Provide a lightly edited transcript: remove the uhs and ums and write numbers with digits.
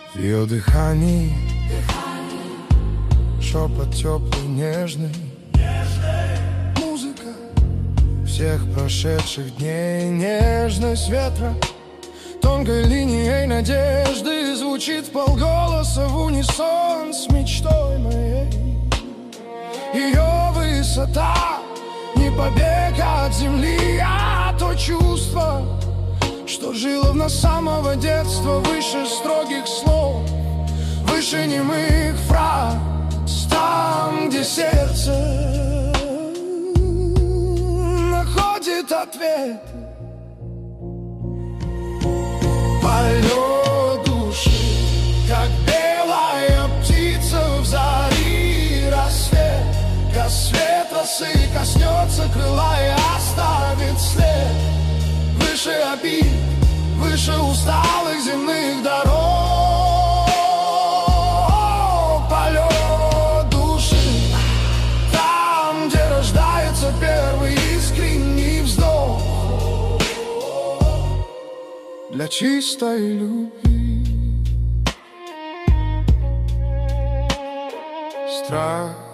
В ее дыхании шепот теплый, нежный, музыка всех прошедших дней, нежность ветра тонкой линией надежды звучит вполголоса в унисон с мечтой моей. Ее высота не побег от земли, а то чувство, что жило в нас с самого детства, выше строгих слов, выше немых фраз, там, где сердце находит ответ. Полет души, как белая птица в зари рассвет. Свет росы коснется крыла и оставит след. Выше обид, выше усталых земных дорог. Полет души, там, где рождается первый искренний вздох для чистой любви. Страх